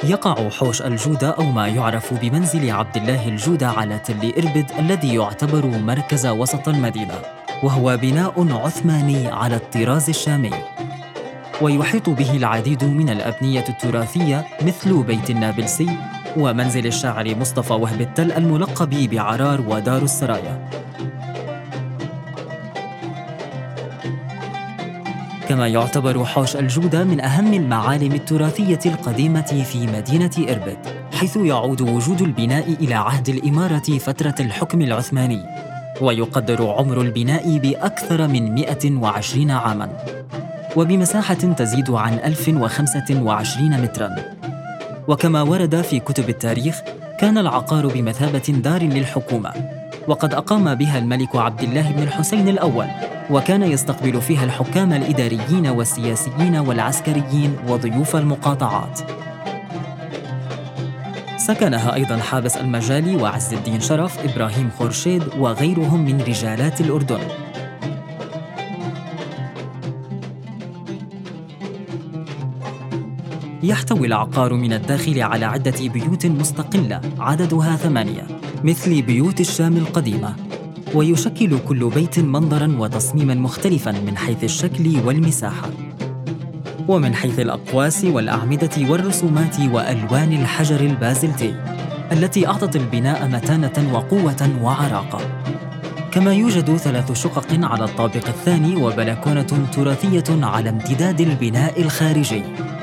يقع حوش الجودة أو ما يعرف بمنزل عبد الله الجودة على تل إربد الذي يعتبر مركز وسط المدينة، وهو بناء عثماني على الطراز الشامي، ويحيط به العديد من الأبنية التراثية مثل بيت النابلسي ومنزل الشاعر مصطفى وهب التل الملقب بعرار ودار السرايا. كما يعتبر حوش الجودة من أهم المعالم التراثية القديمة في مدينة إربد، حيث يعود وجود البناء إلى عهد الإمارة فترة الحكم العثماني، ويقدر عمر البناء بأكثر من 120 عاماً، وبمساحة تزيد عن 1025 متراً. وكما ورد في كتب التاريخ، كان العقار بمثابة دار للحكومة، وقد أقام بها الملك عبد الله بن الحسين الأول، وكان يستقبل فيها الحكام الإداريين والسياسيين والعسكريين وضيوف المقاطعات. سكنها أيضاً حابس المجالي وعز الدين شرف، إبراهيم خورشيد وغيرهم من رجالات الأردن. يحتوي العقار من الداخل على عدة بيوت مستقلة عددها 8 مثل بيوت الشام القديمة، ويشكل كل بيت منظراً وتصميماً مختلفاً من حيث الشكل والمساحة، ومن حيث الأقواس والأعمدة والرسومات وألوان الحجر البازلتي التي أعطت البناء متانة وقوة وعراقة. كما يوجد 3 شقق على الطابق الثاني وبلكونة تراثية على امتداد البناء الخارجي.